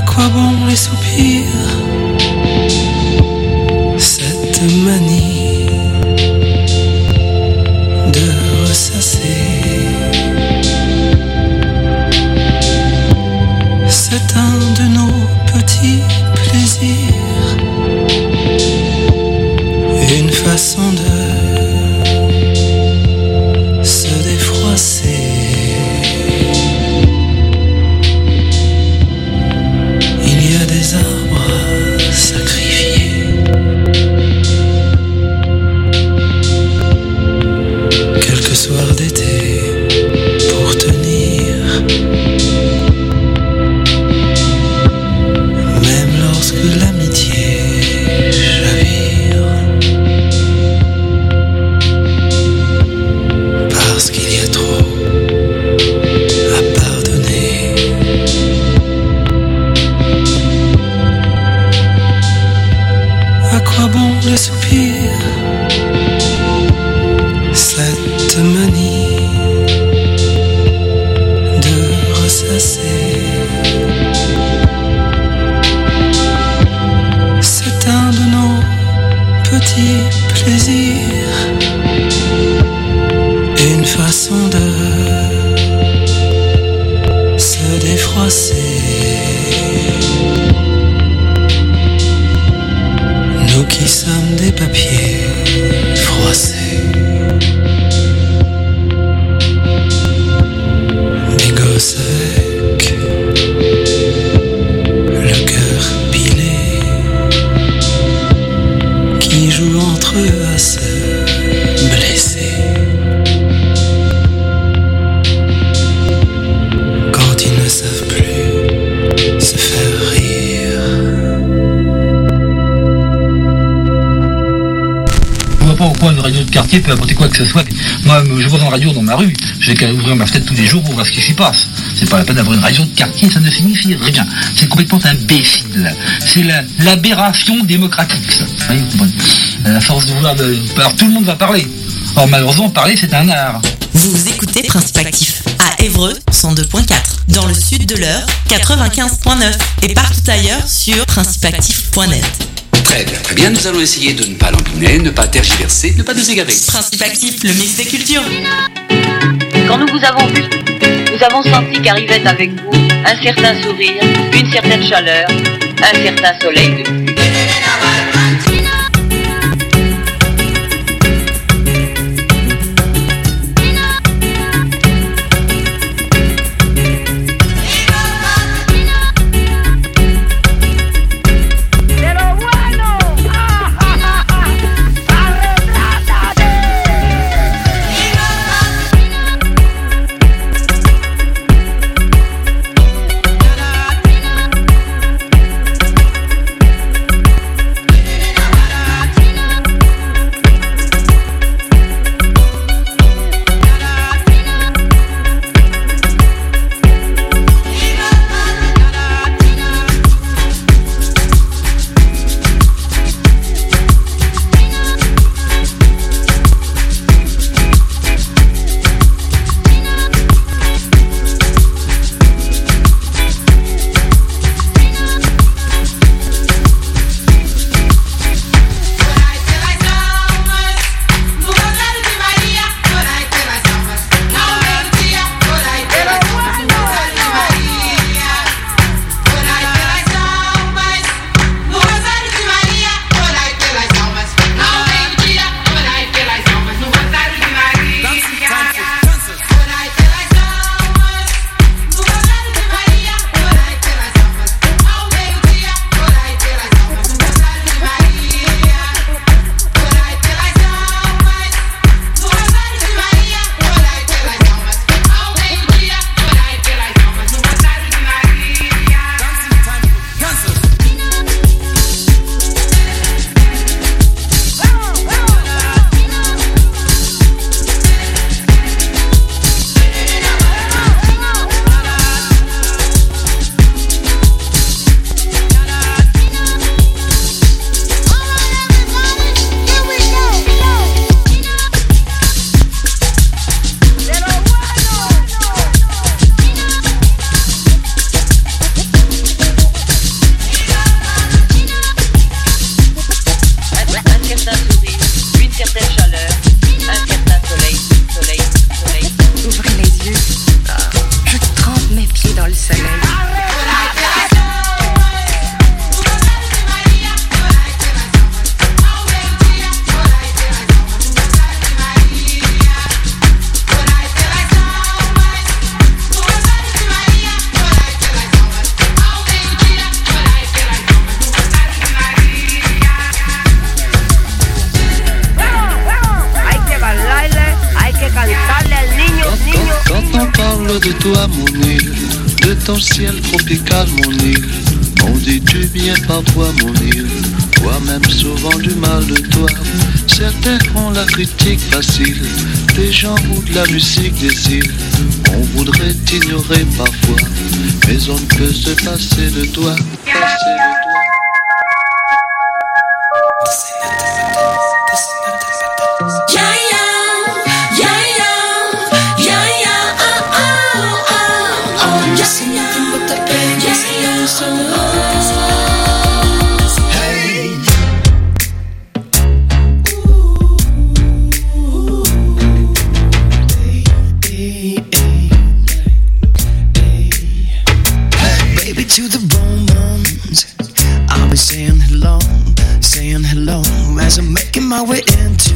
quoi bon les soupirs, cette manie de ressasser. C'est un de nos petits plaisirs, une façon de se défroisser. Il y a des arbres à sacrifier, quelques soirs d'été pour tenir, même lorsque l'amitié chavire, parce qu'il y a trop à pardonner. À quoi bon les soupirs, cette manie de ressasser. C'est un de nos petits plaisirs, une façon de se défroisser. Nous qui sommes des papiers froissés, des gosses avec le cœur pilé, qui jouent entre eux à se blesser. Quand ils ne savent plus se faire rire. Je vois pas pourquoi une radio de quartier peut apporter quoi que ce soit. Moi, je vois une radio dans ma rue, j'ai qu'à ouvrir ma fenêtre tous les jours pour voir ce qui s'y passe. C'est pas la peine d'avoir une radio de quartier, ça ne signifie rien. C'est complètement imbécile. C'est l'aberration démocratique, ça. Vous comprenez ? À force de vouloir... Alors tout le monde va parler. Or malheureusement, parler, c'est un art. Vous écoutez Principe Actif à Évreux 102.4, dans le sud de l'Eure 95.9 et partout ailleurs sur principeactif.net. Très bien, nous allons essayer de ne pas l'embiner, ne pas tergiverser, ne pas nous égarer. Principe Actif, le mix des cultures. Quand nous vous avons vu, nous avons senti qu'arrivait avec vous un certain sourire, une certaine chaleur, un certain soleil de pluie. de toi mon île, de ton ciel tropical mon île. On dit du bien parfois mon île, toi-même souvent du mal de toi. Certains font la critique facile, des gens ou de la musique des îles. On voudrait t'ignorer parfois, mais on ne peut se passer de toi. To the Romans, I'll be saying hello as I'm making my way into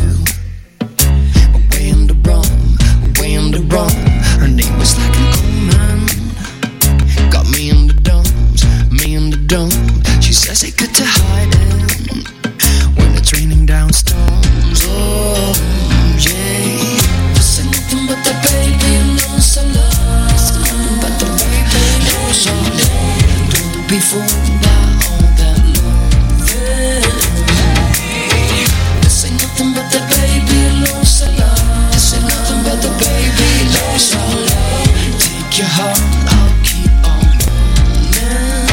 Rome. Her name was like an omen, got me in the dome. She says it's good to hide in when it's raining down stones. Oh yeah, this ain't nothing but the baby knows I love. It's nothing but the baby knows I love. Don't be fooled by all that love. This ain't nothing but the baby knows I love. This ain't nothing but the baby knows I love. Take your heart, I'll keep on running.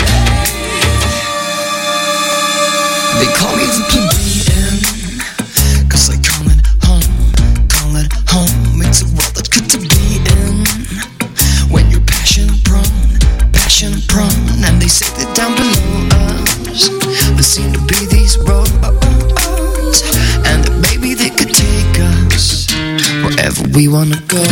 They call me the plebeian, 'cause I call it home. It's a world that's good to be in when you're passion prone, and they say that down below us there seem to be these roads, and that maybe they could take us wherever we wanna go.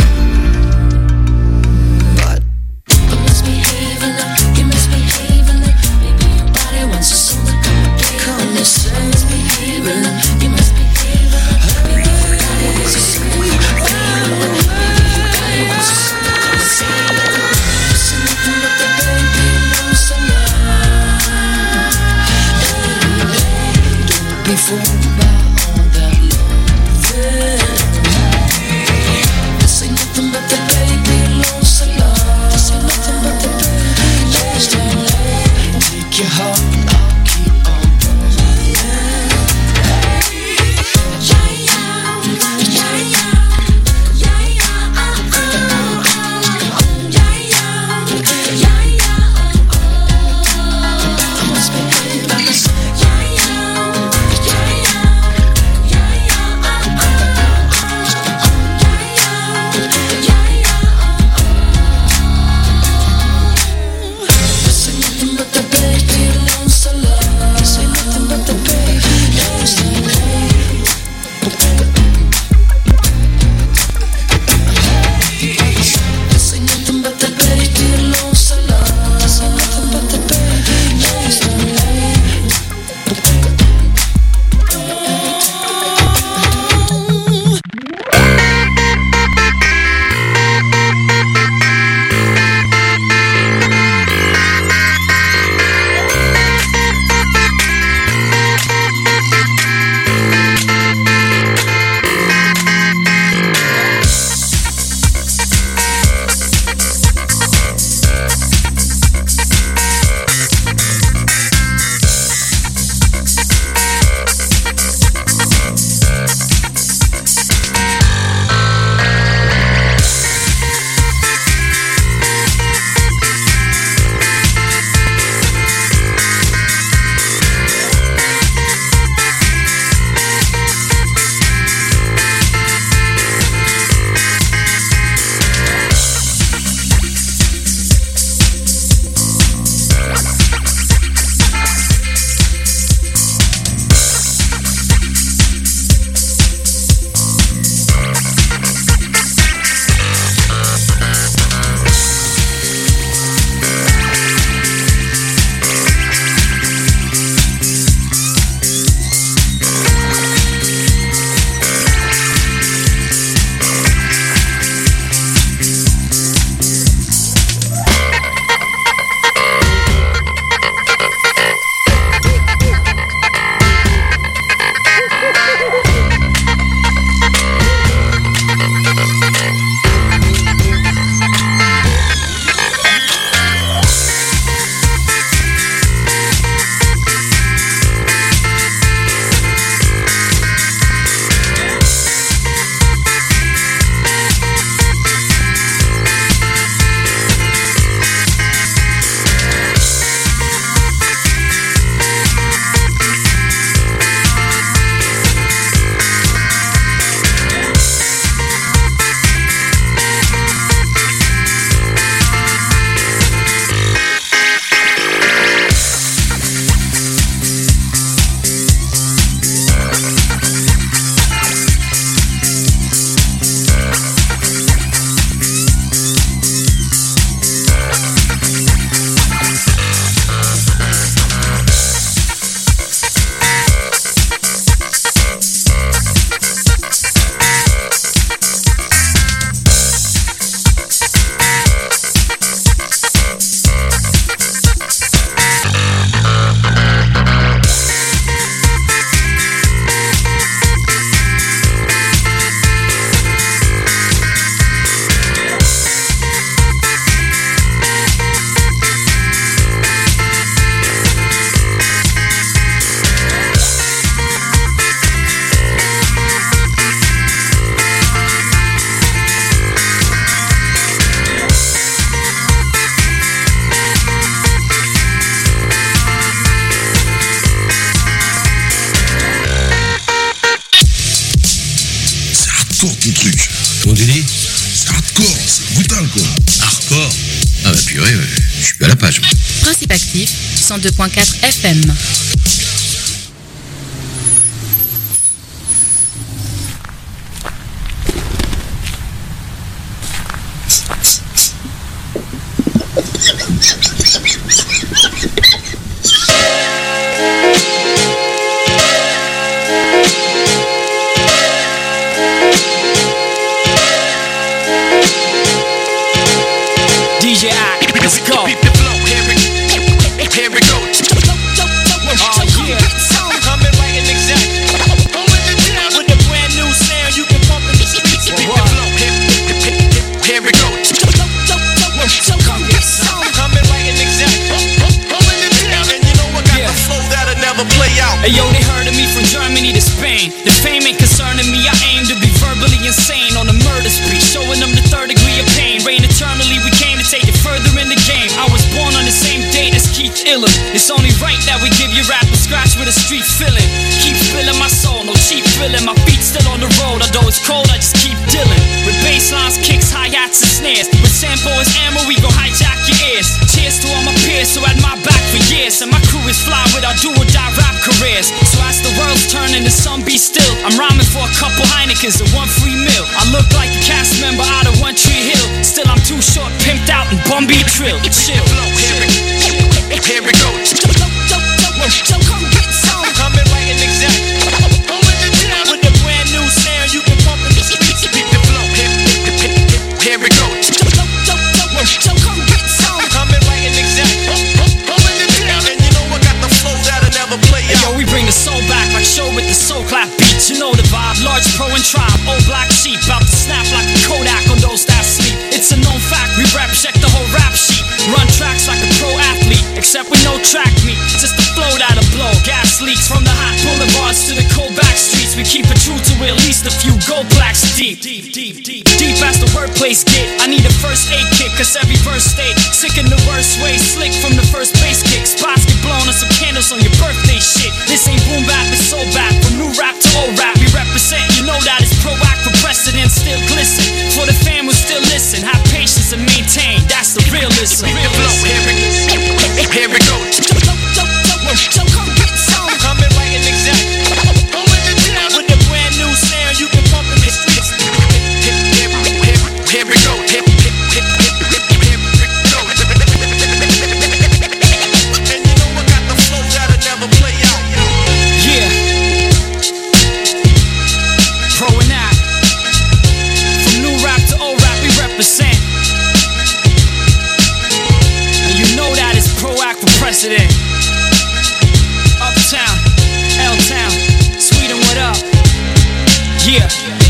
But let's behave in it, you must behave in it. Maybe your body wants to soul to come and let's behave in it, you must behave in it. Maybe your body wants to soul to come and be fooled by all that love. This ain't nothing but the baby loves I love. This ain't nothing but the baby loves I love. Take your heart, I'll keep on running. This ain't nothing but the baby Hardcore, c'est brutal quoi. Hardcore. Ah bah purée, je suis à la page. Principe actif, 102.4 FM. DJ I, let's go. Beat the flow, here we go. Oh yeah, coming right and exact. With a brand new sound, you can pump in the streets. Beat the flow, here we go. Coming right and exact. And you know I got the flow that'll never play out. Hey yo, they heard of me from Germany to Spain. The fame ain't concerning me. I aim to be verbally insane on a murder spree, showing them the third degree of pain. Reign eternally, we came to take it further in the game. I was born on the same date as Keith Iller. It's only right that we give you rap a scratch with a street feeling. Keep spilling my soul, no cheap feeling. My feet still on the road, although it's cold, I just keep dealing with bass lines, kicks, hi-hats, and snares. With sample as ammo, we gon' hijack your ears. Cheers to all my peers who had my back for years, and my crew is fly with our do-or-die rap careers. So as the world's turning, the sun be still. I'm rhyming for a couple Heinekens and one free meal. I look like a cast member out of One Tree Hill. Still I'm too short, pimped out, and Bumby Trill. Chill. Here we go. Coming right and exact. With a brand new sound, you can pump in the streets. Beat the flow. Here we go. Coming right and exact. And you know I got the flow that'll never play out. Hey, yo, we bring the soul back like show with the soul clap beats. You know the vibe, large pro and tribe, old black sheep, about to snap like a Kodak on those that sleep. It's a known fact, we rap, check the whole rap sheet. Run tracks like a pro athlete, except with no track meet. Just a flow that'll blow, gas leaks from the hot boulevards to the cold back streets. We keep it true to at least a few gold plaques deep. Deep as the wordplays get, I need a first aid kit, cause every verse stay sick in the worst way. Slick from the first bass kick, spots get blown on some candles on your birthday shit. This ain't boom bap, it's soul bap. From new rap to old rap, we represent. You know that it's pro act for precedent, still glisten. For the fam who still listen, have patience and maintain, that's the realism. Here we go. Coming right and exact. With a brand new sound, you can pump in the streets. Here we go. And you know I got the flow that'll never play out. Yeah. Pro and act. From new rap to old rap, we represent. And you know that it's pro act for precedent. Uptown, L-Town, Sweden, what up? Yeah.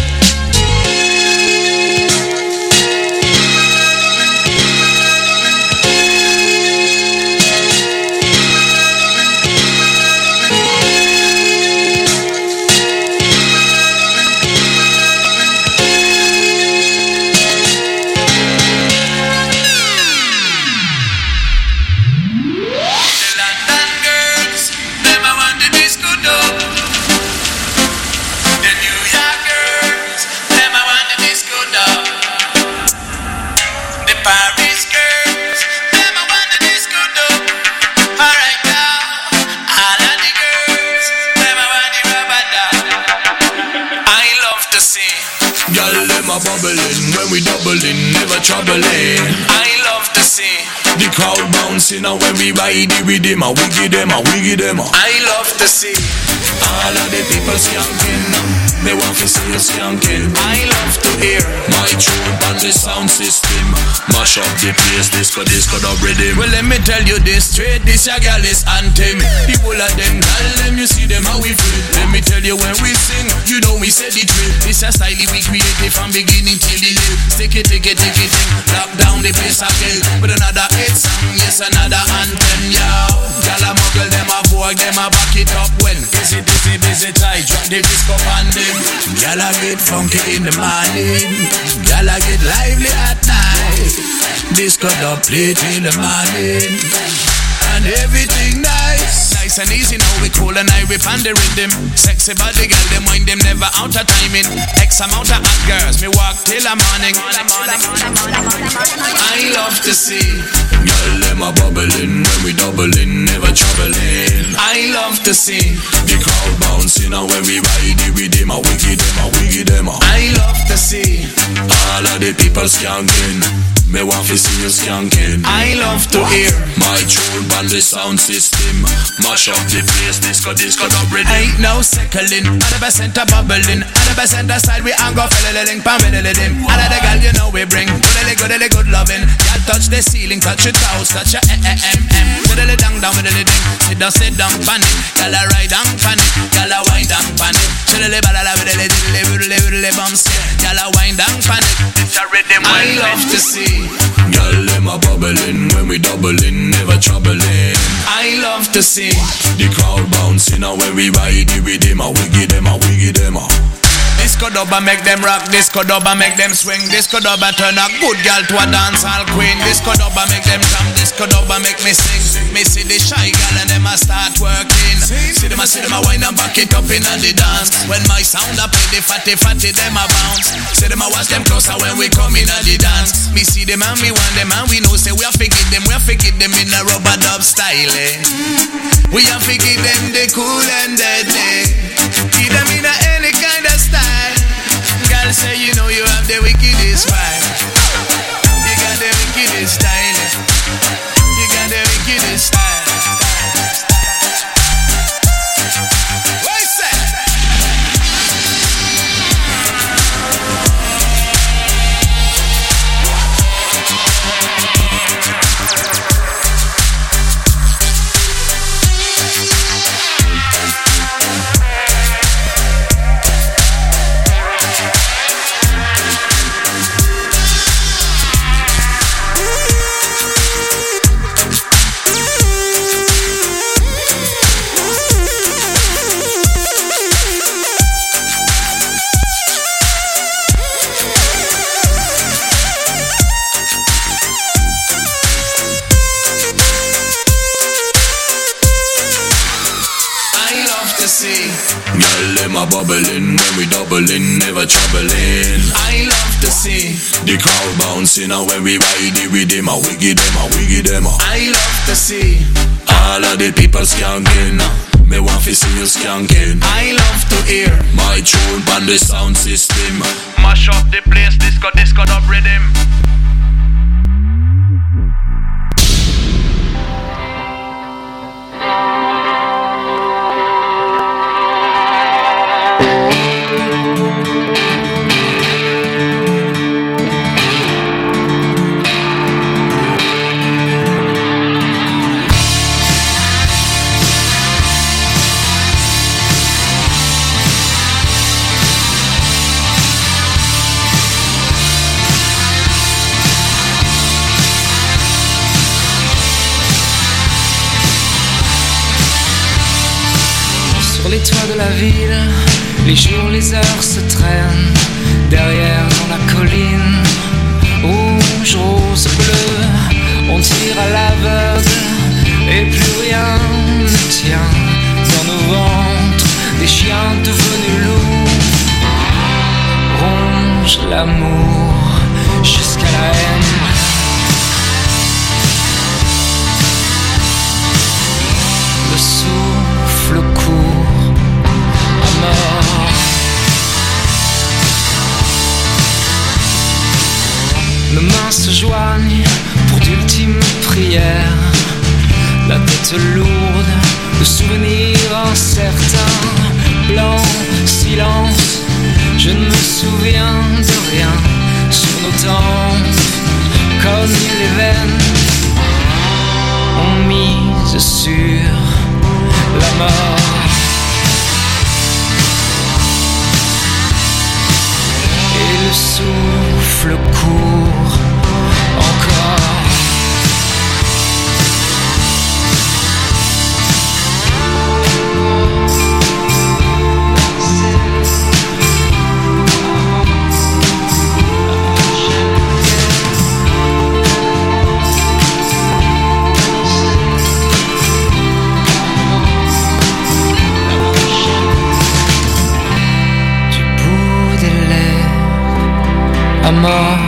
Bubbling when we doubling, never troubling. I love to see the crowd bouncing and when we ride it with them, we give them. I love to see all of the people skanking. They want to see us skanking. I love to hear my tune on the sound system. Mash up the place, disco the rhythm. Well, let me tell you this straight, this a gal is anthem. The whole of them, all them, you see them how we feel. Let me tell you when we sing, you know we said the drill. This a style we created from beginning till the end. Stick it, lock down the place again. With another hit song, yes, another anthem, yo. Gal a muggle, them a vogue, them a back it up when busy tight, drop the disco on them. Gal a get funky in the morning, gal a get lively at night. Disco dub play till the morning, and everything nice Nice and easy now, we cool and I whip on the rhythm. Sexy body girl, them wind them never out of timing. X amount of hot girls, me walk till the morning. I love to see girl, them a bubbling when we doubling, never troubling. I love to see the crowd bouncing and when we ride it with them, a wiggy them, a wiggy them. I love to see all of the people skanking. Me want to see you skanking. I love to hear my tune on the sound system. Mash up the place, disco, disco, dub rhythm. Ain't no seconding, 100% a bubbling. 100% side we and go fiddling, pam fiddling. All of the girl you know we bring good loving. Y'all touch the ceiling, touch your toes, touch your fiddly down, fiddly ding. Sit down, pan it. Y'all a ride and pan it. Y'all a wind and pan it. Chillily balala fiddly diddly bumps. Y'all a wind and pan it. It's a rhythm I love to see. Girl, them a bubbling when we doubling, never troubling. I love to see the crowd bouncing and when we ride it with them, a wiggy them, a wiggy them. Disco dubba make them rock, disco dubba make them swing, disco dubba turn a good girl to a dancehall queen. Disco dubba make them jump, disco dubba make me sing. Me see the shy girl and them a start working. See them a wind and back it up in the dance. When my sound a play, the fatty them a bounce. See them a watch them closer when we come in the dance. Me see them and me want them and we know say we have to get them in a rubber dub style. We have to give them the cool and deadly. Give them in any kind of style. Girl say you know you have the wickedest vibe. You got the wickedest style. You got the wickedest style. What is that? Bubbling when we doubling, never troubling. I love to see the crowd bouncing and when we ride it with them, a wiggy them, a wiggy them. I love to see all of the people skanking. Me want to see you skanking. I love to hear my tune on the sound system. Mash up the place, disco, disco, dub rhythm. Les toits de la ville, les jours, les heures se traînent. Derrière dans la colline, rouge, rose, bleu, on tire à l'aveugle et plus rien ne tient. Dans nos ventres, des chiens devenus loups rongent l'amour jusqu'à la haine. Le souffle court à mort. Nos mains se joignent pour d'ultimes prières. La tête lourde de souvenirs incertains. Blanc, silence, je ne me souviens de rien. Sur nos tempes, cognent les veines. On mise sur la mort. Et le souffle court encore. mort.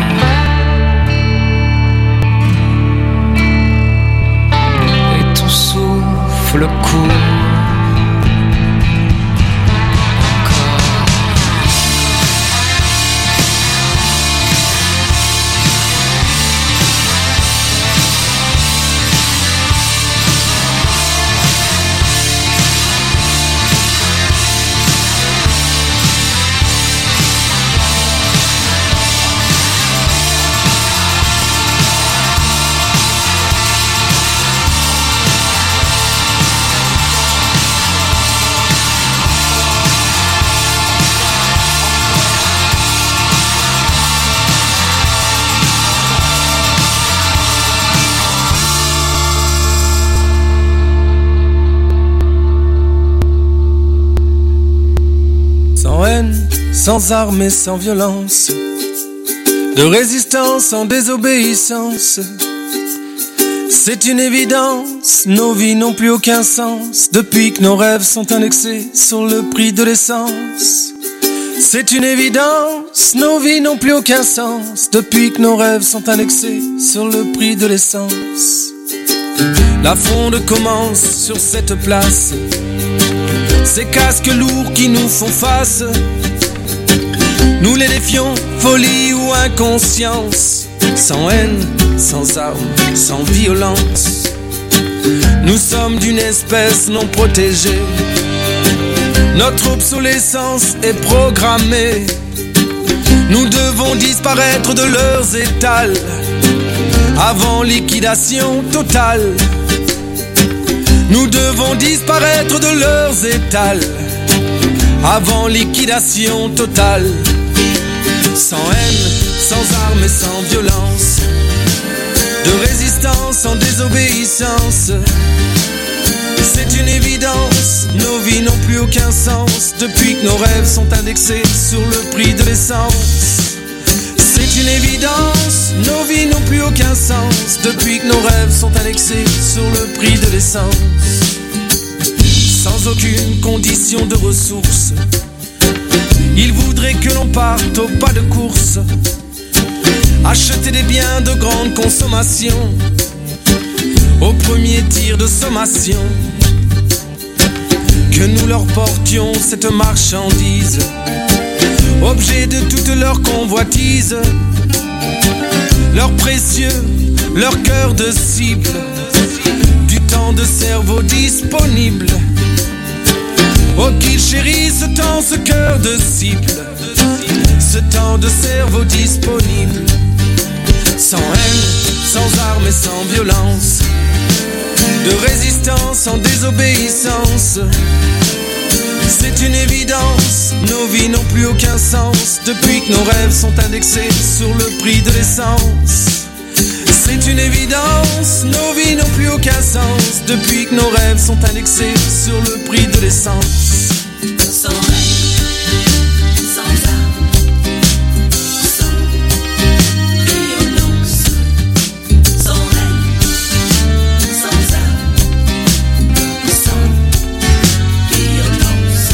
Et ton souffle court. Sans armes et sans violence, de résistance sans désobéissance. C'est une évidence, nos vies n'ont plus aucun sens depuis que nos rêves sont indexés sur le prix de l'essence. C'est une évidence, nos vies n'ont plus aucun sens depuis que nos rêves sont indexés sur le prix de l'essence. La fronde commence sur cette place, ces casques lourds qui nous font face. Nous les défions, folie ou inconscience, sans haine, sans armes, sans violence. Nous sommes d'une espèce non protégée, notre obsolescence est programmée. Nous devons disparaître de leurs étals, avant liquidation totale. Nous devons disparaître de leurs étals, avant liquidation totale. Sans haine, sans armes et sans violence, de résistance sans désobéissance. C'est une évidence, nos vies n'ont plus aucun sens depuis que nos rêves sont indexés sur le prix de l'essence. C'est une évidence, nos vies n'ont plus aucun sens depuis que nos rêves sont indexés sur le prix de l'essence. Sans aucune condition de ressources, ils voudraient que l'on parte au pas de course, acheter des biens de grande consommation, au premier tir de sommation. Que nous leur portions cette marchandise, objet de toute leur convoitise, leur précieux, leur cœur de cible, du temps de cerveau disponible. Oh qu'ils chérissent tant ce cœur de cible, ce temps de cerveau disponible. Sans haine, sans armes et sans violence, de résistance sans désobéissance. C'est une évidence, nos vies n'ont plus aucun sens depuis que nos rêves sont indexés sur le prix de l'essence. C'est une évidence, nos vies n'ont plus aucun sens depuis que nos rêves sont indexés sur le prix de l'essence. Sans haine, sans armes, sans violence. Sans haine, sans armes, sans violence.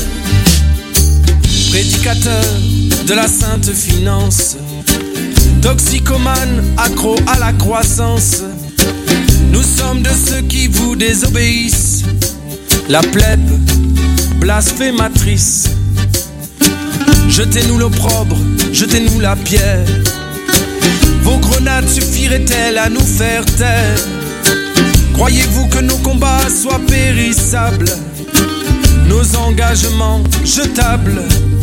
Prédicateur de la sainte finance, toxicomane, accro à la croissance, nous sommes de ceux qui vous désobéissent. La plèbe blasphématrice, jetez-nous l'opprobre, jetez-nous la pierre. Vos grenades suffiraient-elles à nous faire taire? Croyez-vous que nos combats soient périssables, nos engagements jetables?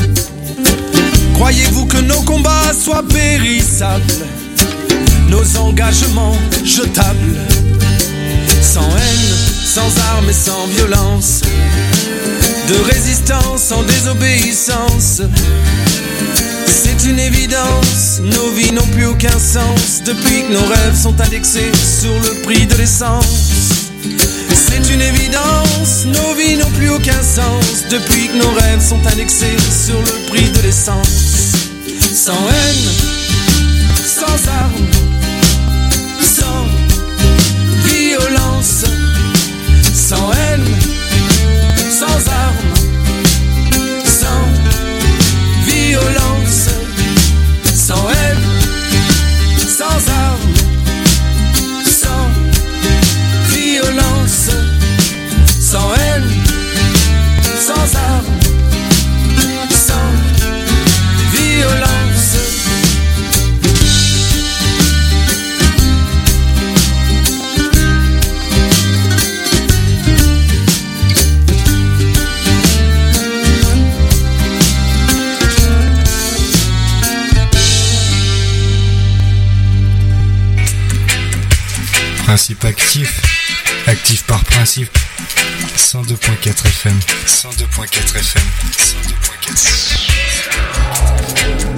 Croyez-vous que nos combats soient périssables, nos engagements jetables? Sans haine, sans armes et sans violence, de résistance sans désobéissance. C'est une évidence, nos vies n'ont plus aucun sens depuis que nos rêves sont indexés sur le prix de l'essence. C'est une évidence, nos vies n'ont plus aucun sens depuis que nos rêves sont indexés sur le prix de l'essence. Sans haine, sans armes, sans violence. Sans haine, sans armes, sans violence. Sans haine, Principe actif, actif par principe. 102.4 FM, 102.4 FM, 102.4 FM.